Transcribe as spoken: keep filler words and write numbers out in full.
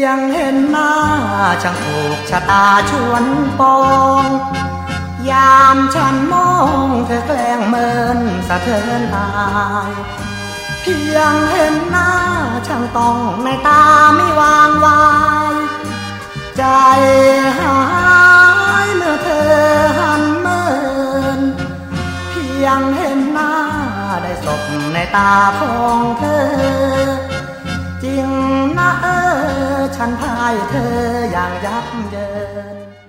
งเห็นหน้าช่างถูกชะตาชวนปองยามฉันมองเธอแกล้งเมินสะเทือนอายเพียงเห็นหน้าช่างต้องในตาไม่วางวายใจหายเมื่อเธอหันเมินเพียงเห็นหน้าได้ศพในตาของเธอจริงนะเออฉันพ่ายเธออย่างยับเยิน